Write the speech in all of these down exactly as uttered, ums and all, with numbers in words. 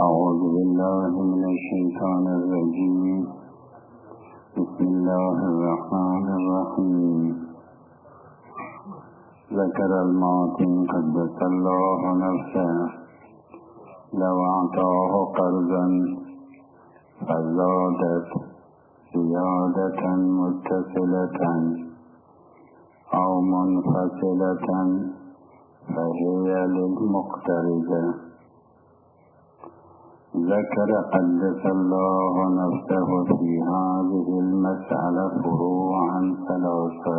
أعوذ بالله من الشيطان الرجيم. بسم الله الرحمن الرحيم. ذكر الماطن قدس الله نفسه لو أعطاه قرضا فزادت زيادة متصلة أو منفصلة فهي للمقترض. ذكر قدس الله نفسه في هذه المسألة فروعا ثلاثة.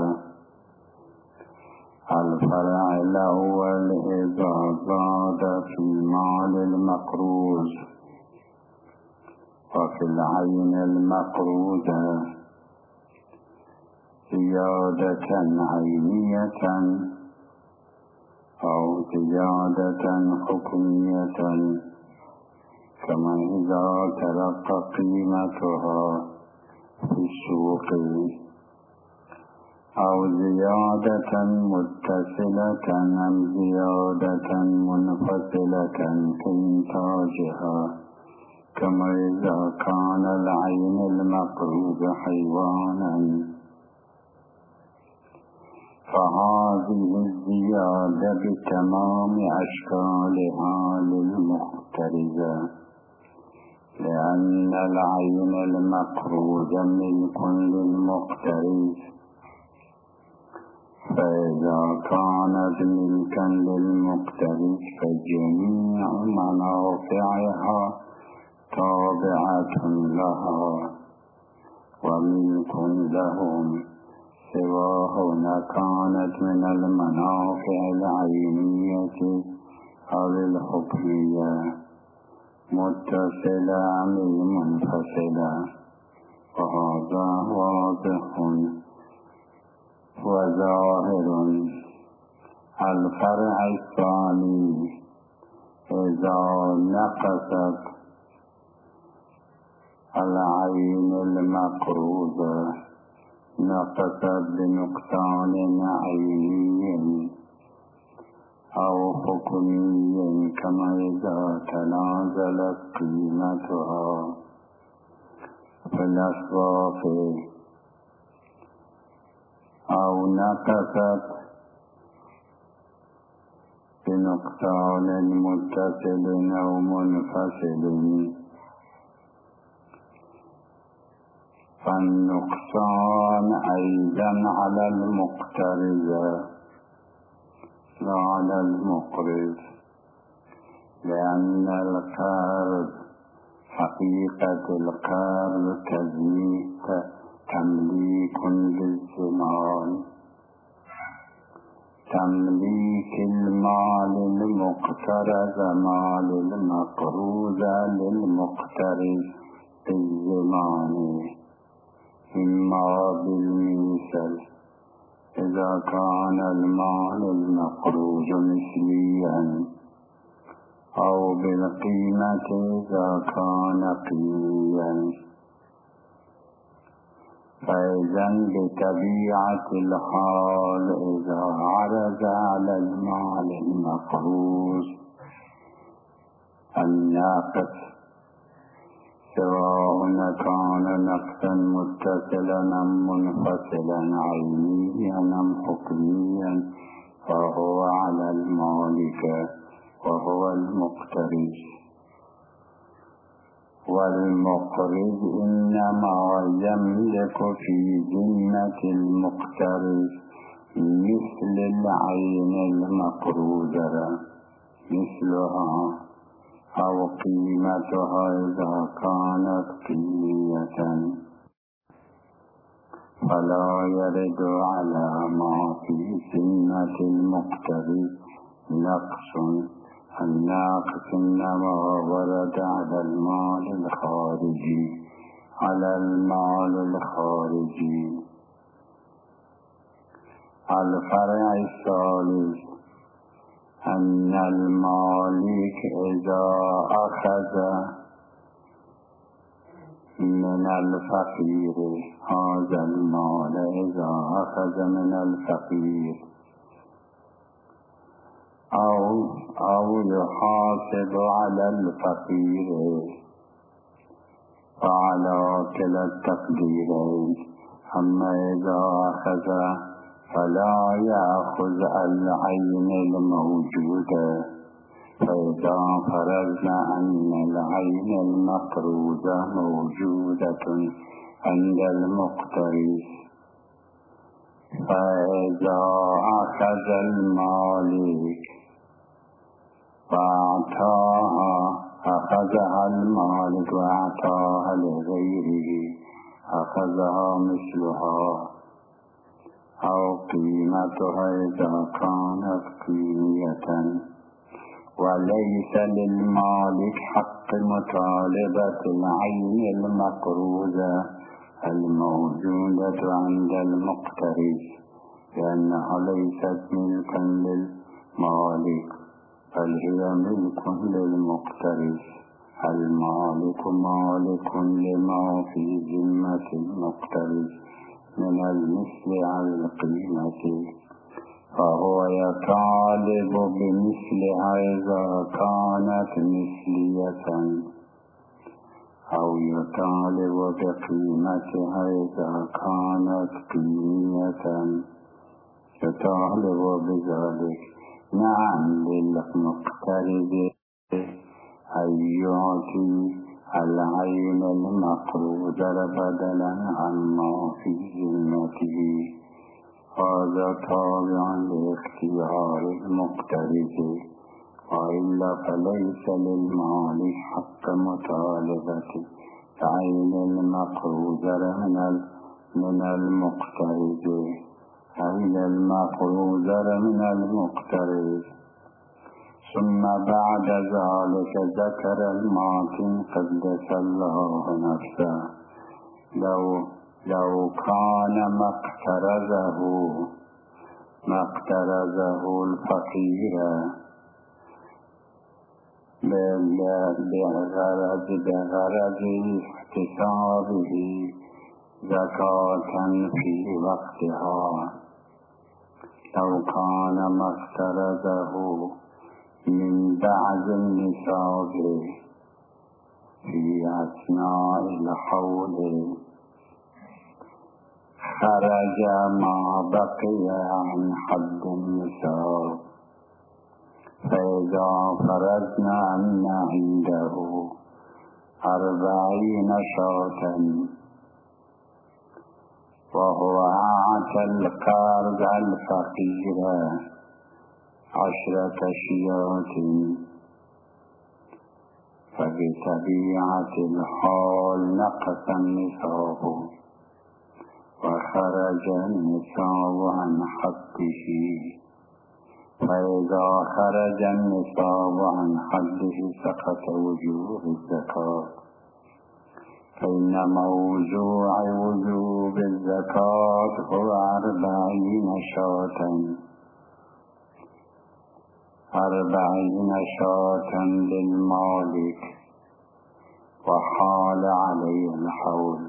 الفرع الأول إذا زاد في مال المقروض وفي العين المقروضة زيادة عينية أو زيادة حكمية، كما إذا ترقى قيمتها في السوق، أو زيادة متصلة أم زيادة منفصلة في إنتاجها، كما إذا كان العين المقروض حيوانا، فهذه الزيادة بتمام أشكالها للمقترض، لأن العين المقروض ملك للمقترض، فإذا كانت ملكا للمقترض فجميع منافعها تابعة لها وملك لهم، سواهن كانت من المنافع العينية أو الحكمية، متصلة أم منفصلة. وهذا واضح وظاهر. الفرع الثاني إذا نقصت العين المقروضة نقصت بنقصان عيني أو حكمي، كما إذا تنازلت قيمتها في الأسواق، أو نقصت بنقصان متصل أو منفصل، فالنقصان أيضا على المقترض لا على المقرض، لأن القرض حقيقة القرض تمليك للزمان، تمليك المال المقترض مال المقروض للمقترض بالزمان، إما بالمثل إذا كان المال المقروض مثليا، أو بالقيمة إذا كان قيميا. فإذا بطبيعة الحال إذا عرض على المال المقروض الناقص، سواء كان نقصا متصلا أم منفصلا عينيا أم حكميا، فهو على المالك وهو المقترض. والمقرض إنما يملك في ذمة المقترض مثل العين المقروضة مثلها، أو قيمتها إذا كانت قيمية، فلا يرد على ما في ذمة المقترض نقص. الناقص إنما ورد على المال الخارجي على المال الخارجي. الفرع الثالث أن المالك إذا أخذ من الفقير هذا المال، إذا أخذ من الفقير أو, أو يحاسب على الفقير، فعلى كلا التقديرين. أما إذا أخذ فلا يأخذ العين الموجودة، فإذا فرضنا أن العين المقروضة موجودة عند المقترض، فإذا أخذ المالك فأعطاها أخذها المالك وأعطاها لغيره أخذها مثلها أو قيمتها إذا كانت قيمية، وليس للمالك حق مطالبة العين المقروضة الموجودة عند المقترض، لأنها ليست ملكا للمالك بل هي ملك للمقترض. المالك مالك لما في ذمة المقترض من المثل على القيمة، فهو يطالب بمثلها إذا كانت مثلية، أو يطالب بقيمتها إذا كانت قيمية، يطالب بذلك. نعم للمقترض أن يعطي العين المقروضة بدلا عما في ذمته، هذا تابع لاختيار المقترض، وإلا فليس للمالك حق مطالبة العين المقروضة من المقترض، عين المقروضة من المقترض. ثم بعد ذلك ذكر الماتن قدس الله نفسه لو لو كان ما اقترضه ما اقترضه الفقير بغرض بغرض احتسابه زكاة في وقتها، لو كان ما اقترضه من بعد النصاب في أثناء الحول خرج ما بقي عن حد النصاب، فإذا فرضنا أن عنده أربعين شاة وهو أعطى القرض الفقير عشرة شيات، فبطبيعة الحال نقص النصاب وخرج النصاب عن حده، فإذا خرج النصاب عن حده سقط وجوب الزكاة، فإن موضوع وجوب الزكاة هو أربعين شاة أربعين شاة للمالك وحال عليه الحول.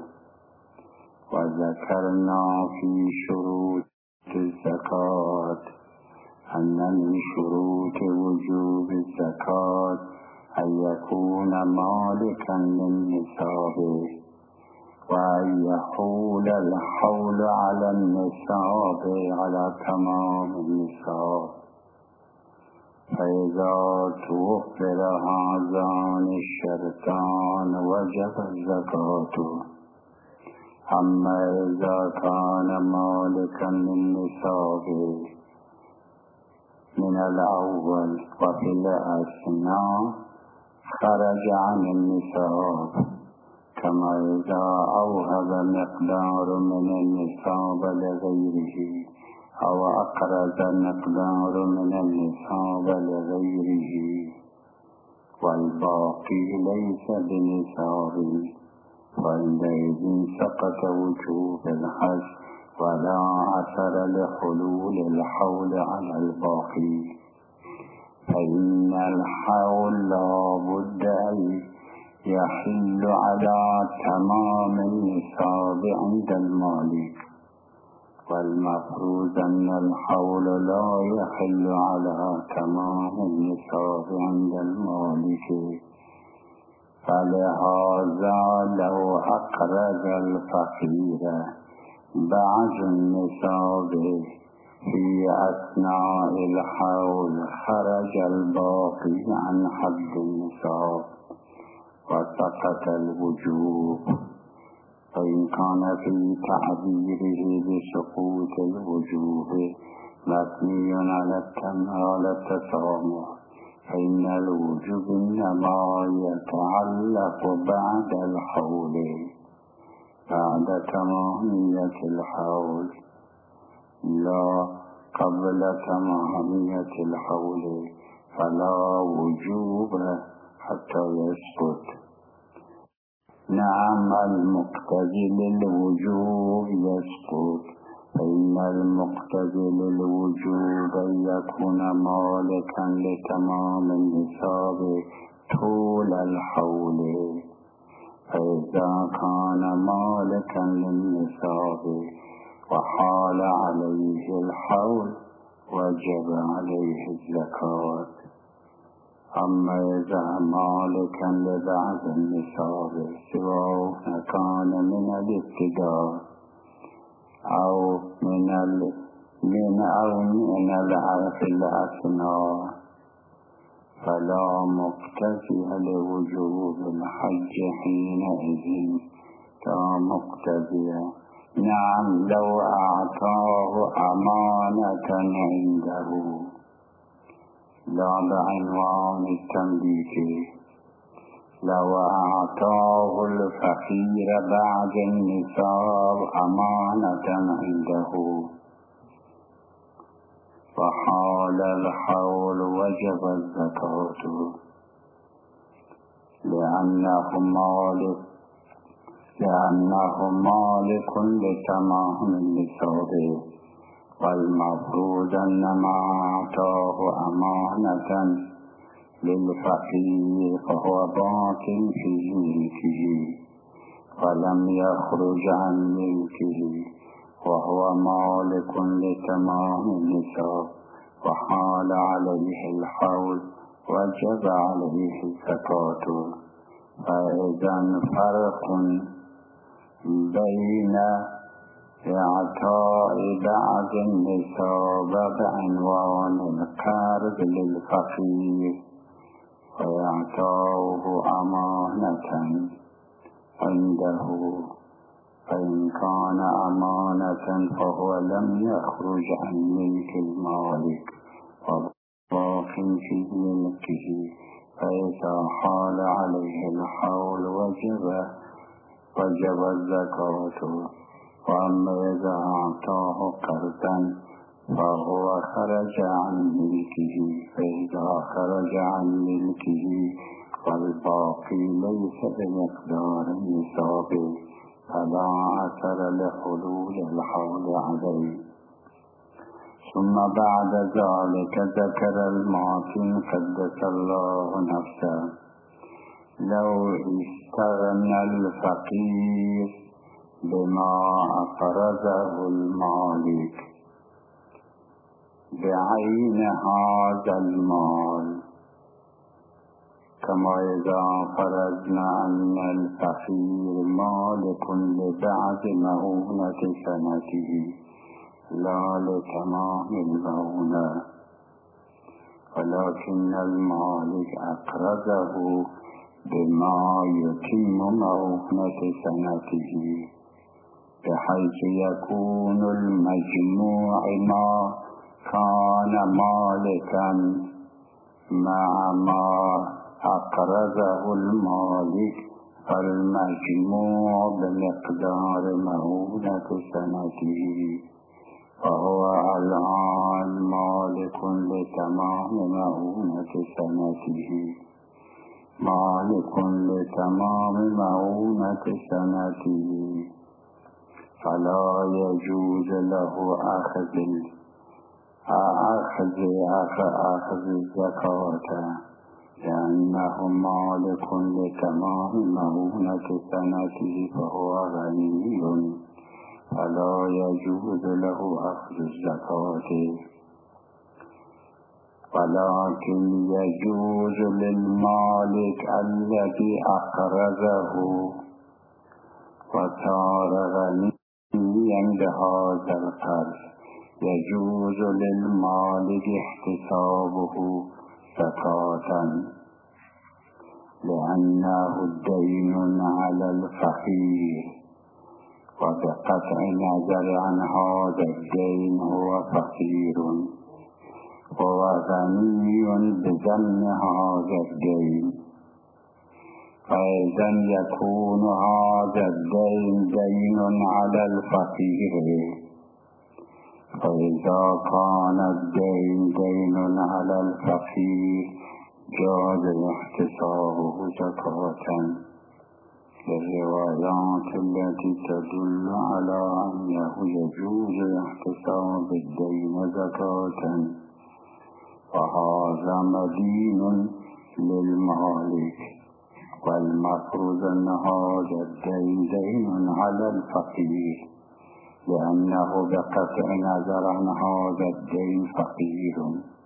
وذكرنا في شروط الزكاة أن من شروط وجوب الزكاة أن يكون مالكا للنصاب، وأن يحول الحول على النصاب على تمام النصاب، فإذا توفر هذان الشرطان وجب الزكاة. أما إذا كان مالكا للنصاب من الأول وفي الأثناء خرج عن النصاب، كما إذا أوهب مقدار من النصاب لغيره أو أقرض مقدار من النصاب لغيره والباقي ليس بنصاب، فعندئذ سقط وجوب الحج ولا أثر لحلول الحول على الباقي، فإن الحول لا بد أن يحل على تمام النصاب عند المالك، والمفروض أن الحول لا يحل على تمام النصاب عند المالك، فلهذا لو أقرض الفقير بعد النصاب في أثناء الحول خرج الباقي عن حد النصاب وسقط الوجوب. فإن كان في تعبيره بسقوط الوجوب مبني على التسامح، فإن الوجوب إنما يتعلق بعد الحول بعد تمامية الحول لا قبل تمامية الحول، فلا وجوب حتى يسقط. نعم المقتضي للوجوب يسقط، فإن المقتضي للوجوب يكون مالكا لتمام النصاب طول الحول، فإذا كان مالكا للنصاب وحال عليه الحول وجب عليه الزكاة. أما إذا مالكا لبعض النصاب سواء كان من الابتداء أو من ال من أو من العرف الأثناء فلا مقتضي لوجوب الحج حينئذ كمقتضي. نعم لو أعطاه أمانة عنده لا بعنوان التمليك، لو أعطاه الفقير بعد النصاب أمانة عنده فحال الحول وجب الزكاة، لأنه مالك لأنه مالك لتمام النصاب، والمفروض أنما أعطاه أمانة للفقير فهو باق في ملكه ولم يخرج عن ملكه، وهو مالك لتمام النصاب وحال عليه الحول وجب عليه الزكاة. فإذا فرق بين إعطاء بعض النصاب بعنوان القرض للفقير وإعطاؤه أمانة عنده، فإن كان أمانة فهو لم يخرج عن ملك المالك وباق في ملكه، فإذا حال عليه الحول وجب وجب الزكاة. وأما إذا أعطاه قرضا فهو خرج عن ملكه، فإذا خرج عن ملكه والباقي ليس بمقدار النصاب فلا أثر لحلول الحول عليه. ثم بعد ذلك ذكر المعطي قدس الله نفسه لو استغنى الفقير بما أقرضه المالك بعين هذا المال، كما إذا فرضنا أن الفقير مالك لبعض مؤونة سنته لا لتمام المؤونة، ولكن المالك أقرضه بما يتم مؤونة سنته، بحيث يكون المجموع ما كان مالكا مع ما أقرضه المالك، فالمجموع بمقدار مؤونة سنته، فهو الآن مالك لتمام مؤونة سنته مالك لتمام مؤونة سنته فلا يجوز له أخذ أخذ أخذ الزكاة، لأنه مالك لتمام مؤونة سنته فهو غني فلا يجوز له أخذ الزكاة، ولكن يجوز للمالك الذي أقرضه وصار غنيا بهذا القرض، يجوز للمالك احتسابه زكاة، لأنه دين على الفقير، وبقطع النظر عن هذا الدين هو فقير، هو غني بضمن هذا الدين. فإذا يكون هذا الدين دين على الفقير، فإذا كان الدين دين على الفقير جاز احتسابه زكاة، للروايات التي تدل على أنه يجوز احتساب الدين زكاة، وهذا مدين للمالك، والمفروض أن هذا الدين دين على الفقير، لأنه بقطع نظر عن هذا الدين فقير.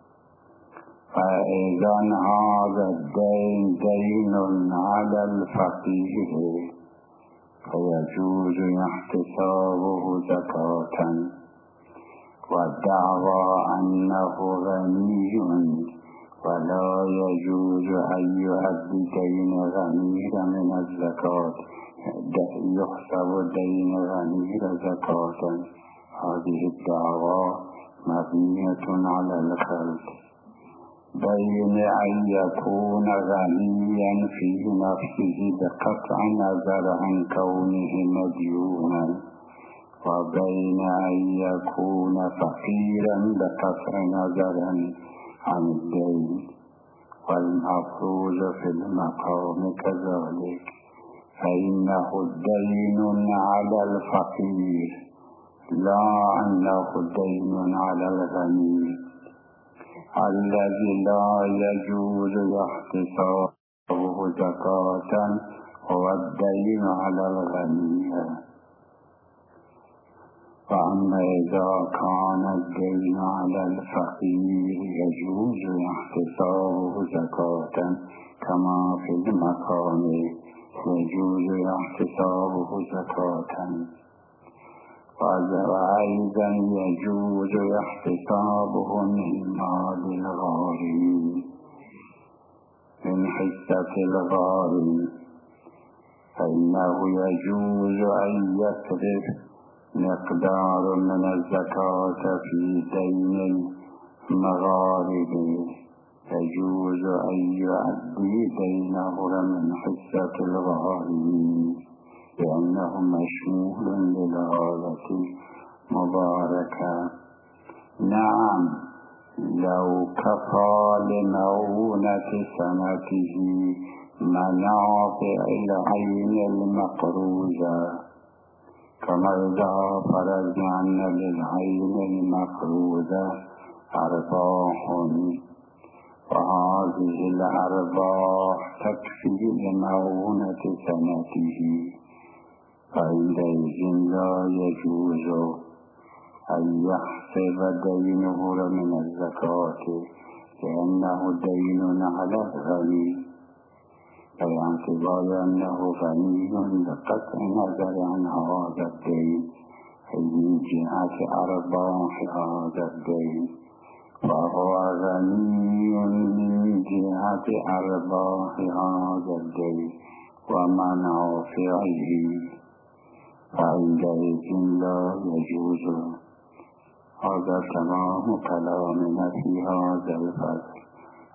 فإذا هذا الدين دين على الفقير فيجوز احتسابه زكاة، والدعوى أنه غني ولا يجوز أن يؤدي دين غني من الزكاة، يحسب دين غني زكاة، هذه الدعوى مبنية على الخلط بين أن يكون غنيا في نفسه بقطع نظر عن كونه مديونا، وبين أن يكون فقيرا بقطع نظر عن الدين، والمفروض في المقام كذلك، فإنه دين على الفقير لا أنه دين على الغني الذي لا يجوز احتسابه زكاة، هو الدين على الغني. وأما إذا كان الدين على الفقير يجوز احتسابه زكاة كما في المقام، يجوز احتسابه زكاة، وأيضا يجوز احتسابه من مال الغارم، من حصة الغارم، فإنه يجوز أن يصرف مقدار من الزكاة في دين المغارب، يجوز أن يؤدي دينه من حصة الغارم، لأنه مشمول للغاية مباركة. نعم، لو كفى لمعونة سنته منافع العين المقروزة، كما إذا فرضنا أن للعين المقروزة أرباح، وهذه الأرباح تكفي لمعونة سنته، فعندئذ لا يجوز أن يحسب دينه من الزكاة، لأنه دين على الغني، باعتبار أنه غني بقطع نظر عن هذا الدين من جهة أرباح هذا الدين، فهو غني من جهة أرباح هذا الدين ومنافعه، فعندئذ لا يجوز. هذا تمام كلامنا في هذا الفصل.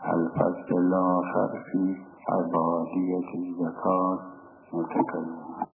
الفصل الآخر في عبادية الزكاة نتكلم.